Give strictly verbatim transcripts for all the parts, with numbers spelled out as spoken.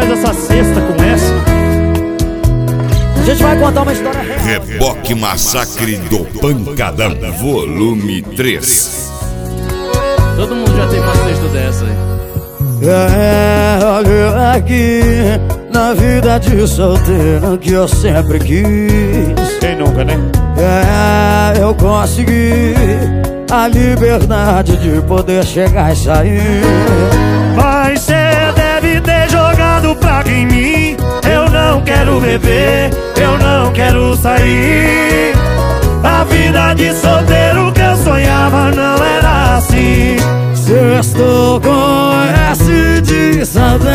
fez essa cesta com essa. A gente vai contar uma história real. Reboque Massacre do Pancadão, volume três. Todo mundo já teve uma cesta dessa aí. É, olha aqui, na vida de solteiro que eu sempre quis. Quem nunca, né? É, eu consegui a liberdade de poder chegar e sair. Mas cê deve ter jogado praga em mim. Eu não quero beber, eu não quero sair. A vida de solteiro que eu sonhava não era assim. Sextou com S de saudade,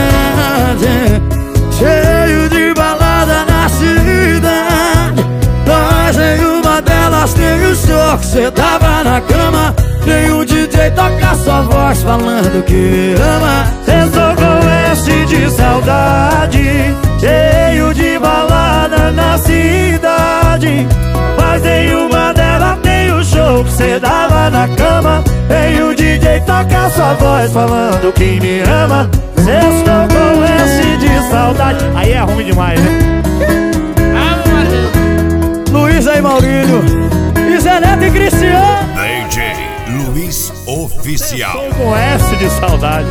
cheio de balada na cidade. Mas nenhuma delas tem o show que cê tava na cama. Nenhum D J toca sua voz falando que me ama. Sextou com S de saudade, cheio de balada na cidade. Mas nenhuma delas tem o show que cê dava na cama. Tem o D J toca sua voz falando que me ama. Sextou com S de saudade. Aí é ruim demais, né? Luiz aí, Maurílio, e Zé Neto e Cristiano. D J Luiz Oficial. Tô com S de saudade.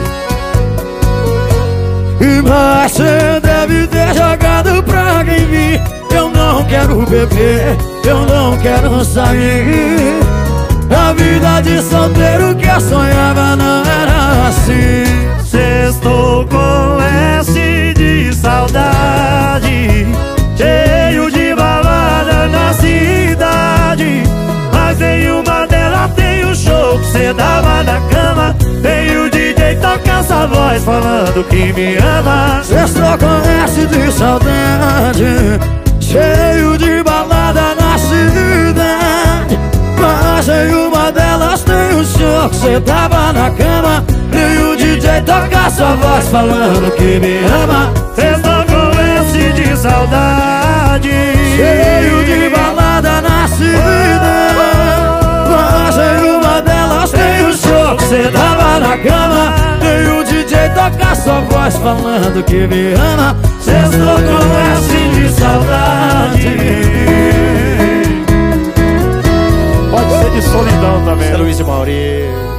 Mas cê deve ter jogado praga em mim. Eu não quero beber, eu não quero sair. A vida de solteiro que eu sonhava não era assim. Sextou com S de saudade, cheio de balada na cidade. Mas nenhuma delas tem o show que cê dava na cama. Tem o D J toca essa voz falando que me ama. Sextou com S de saudade, cheio de balada na cidade. Mas nenhuma delas tem o show que cê tava na cama. E o D J toca sua voz falando que me ama. Sextou com S de saudade, cheio de balada na cidade. Mas nenhuma delas tem o show que cê tava na cama. E o D J toca sua voz falando que me ama. sextou com S de saudade. Pode ser de solidão também. Luiz e Maurício.